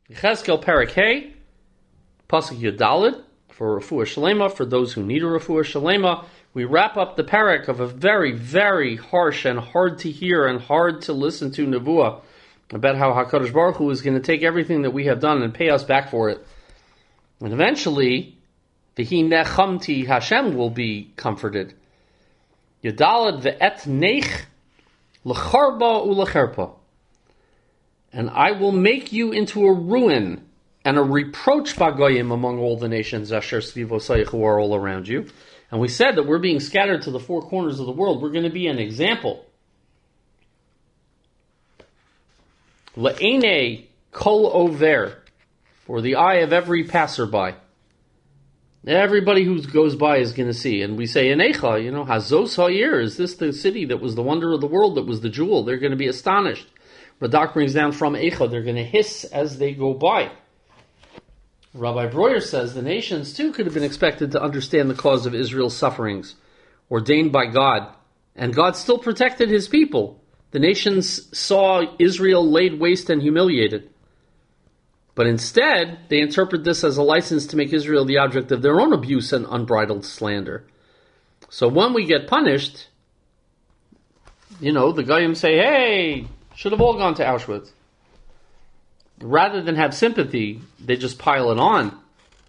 Cheskel Perek Hey, Pasuk Yudalid, for Refuah Shalema, for those who need a Refuah Shalema. We wrap up the parak of a very, very harsh and hard to hear and hard to listen to Nevuah about how HaKadosh Baruch Hu is going to take everything that we have done and pay us back for it. And eventually, V'hi nechamti, Hashem will be comforted. Yudalad ve'et neich l'charba u'lecherpa. And I will make you into a ruin and a reproach bagoyim among all the nations asher svivosayich, who are all around you. And we said that we're being scattered to the four corners of the world. We're going to be an example. Le'ene kol over, for the eye of every passerby. Everybody who goes by is going to see. And we say, Enecha, Hazos ha'ir, is this the city that was the wonder of the world, that was the jewel? They're going to be astonished. Radak brings down from Echa, they're going to hiss as they go by. Rabbi Breuer says the nations too could have been expected to understand the cause of Israel's sufferings, ordained by God, and God still protected his people. The nations saw Israel laid waste and humiliated. But instead, they interpret this as a license to make Israel the object of their own abuse and unbridled slander. So when we get punished, the Goyim say, hey, should have all gone to Auschwitz. Rather than have sympathy, they just pile it on.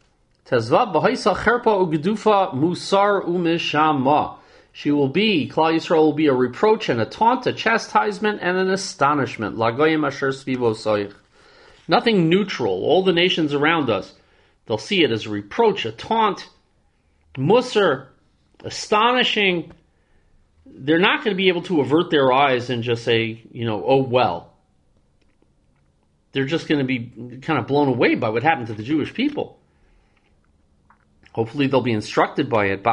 She will be, Klal Yisrael will be a reproach and a taunt, a chastisement and an astonishment. Nothing neutral. All the nations around us, they'll see it as a reproach, a taunt, musar, astonishing. They're not going to be able to avert their eyes and just say, oh well. They're just going to be kind of blown away by what happened to the Jewish people. Hopefully they'll be instructed by it.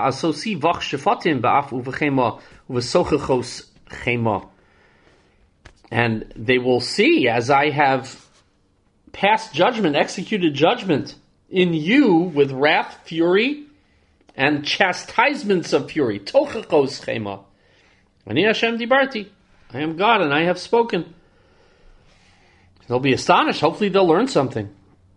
And they will see, as I have passed judgment, executed judgment in you with wrath, fury, and chastisements of fury. Tochachos chema. Ani Hashem dibarti. I am God and I have spoken. They'll be astonished. Hopefully they'll learn something.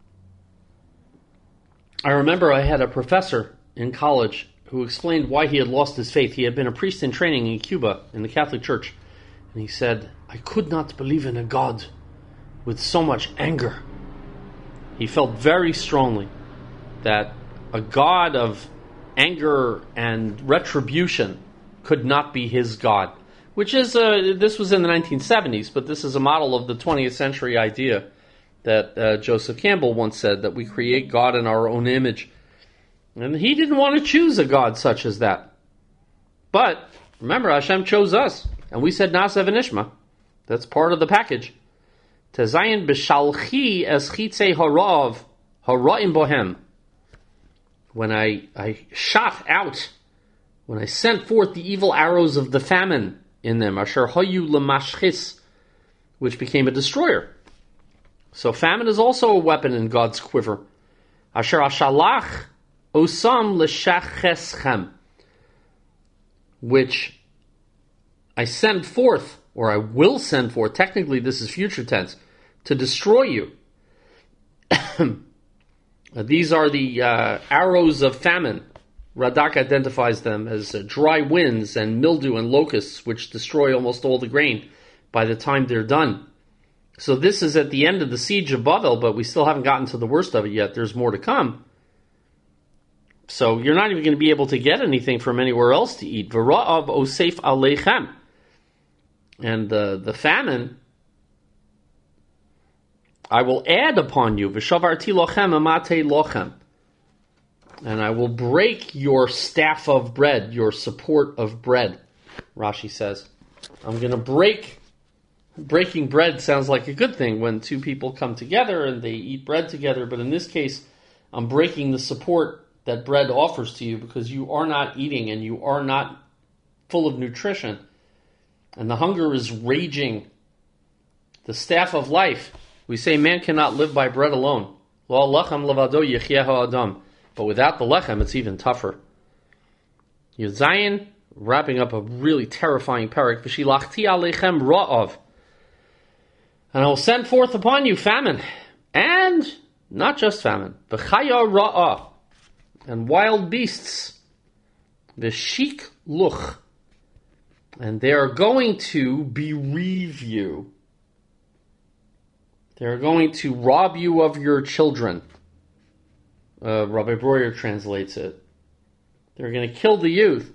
I remember I had a professor in college who explained why he had lost his faith. He had been a priest in training in Cuba, in the Catholic Church. And he said, I could not believe in a God with so much anger. He felt very strongly that a God of anger and retribution could not be his God. Which is, this was in the 1970s, but this is a model of the 20th century idea that Joseph Campbell once said, that we create God in our own image. And he didn't want to choose a God such as that. But, remember, Hashem chose us. And we said, Na'aseh v'nishma. That's part of the package. Tezayin b'shalchi es chitzei harav hara'im bohem. When I shot out, when I sent forth the evil arrows of the famine in them, asher hayu lemashchis, which became a destroyer. So famine is also a weapon in God's quiver. Asher ashalach osam l'shacheschem, which I send forth, or I will send forth, technically this is future tense, to destroy you. These are the arrows of famine. Radak identifies them as dry winds and mildew and locusts, which destroy almost all the grain by the time they're done. So this is at the end of the siege of Bavel, but we still haven't gotten to the worst of it yet. There's more to come. So you're not even going to be able to get anything from anywhere else to eat. V'ra'av osef aleichem. And the famine, I will add upon you. V'shavarti lochem amate lochem. And I will break your staff of bread, your support of bread, Rashi says. I'm going to break. Breaking bread sounds like a good thing when two people come together and they eat bread together. But in this case, I'm breaking the support that bread offers to you because you are not eating and you are not full of nutrition. And the hunger is raging. The staff of life. We say man cannot live by bread alone. Lo lachem levado yechia ha'adam. But without the lechem, it's even tougher. Yud Zayin, wrapping up a really terrifying parak. V'shilachti aleichem ra'av. And I will send forth upon you famine. And not just famine, v'chaya ra'ah, and wild beasts, v'shik luch, and they are going to bereave you. They are going to rob you of your children. Rabbi Breuer translates it. They're going to kill the youths.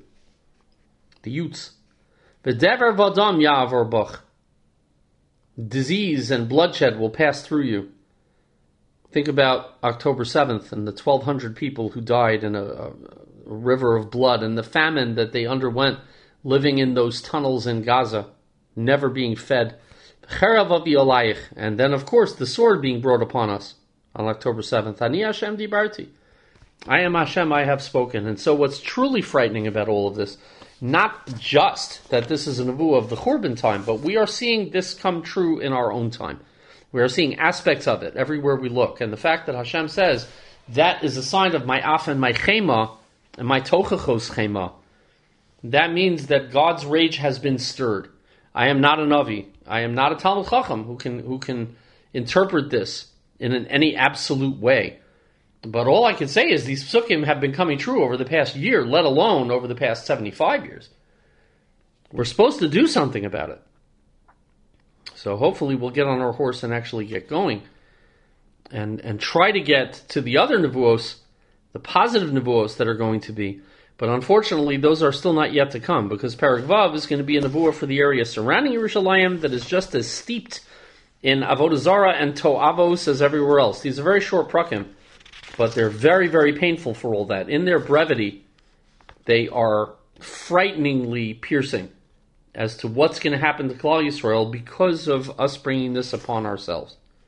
V'dever v'adam ya'avor bach. Disease and bloodshed will pass through you. Think about October 7th and the 1,200 people who died in a river of blood and the famine that they underwent living in those tunnels in Gaza, never being fed. And then, of course, the sword being brought upon us on October 7th. Ani Hashem dibarti. I am Hashem, I have spoken. And so what's truly frightening about all of this, not just that this is a nevuah of the Churban time, but we are seeing this come true in our own time. We are seeing aspects of it everywhere we look. And the fact that Hashem says, that is a sign of my af and my chema, and my tochachos chema. That means that God's rage has been stirred. I am not a Navi. I am not a Talmud Chacham who can interpret this in any absolute way. But all I can say is these psukim have been coming true over the past year, let alone over the past 75 years. We're supposed to do something about it. So hopefully we'll get on our horse and actually get going and try to get to the other nevuos, the positive nevuos that are going to be. But unfortunately, those are still not yet to come, because Perek Vav is going to be a nevuah for the area surrounding Yerushalayim that is just as steeped in Avodah Zarah and To'avos as everywhere else. These are very short prakim, but they're very, very painful for all that. In their brevity, they are frighteningly piercing as to what's going to happen to Klal Yisrael because of us bringing this upon ourselves.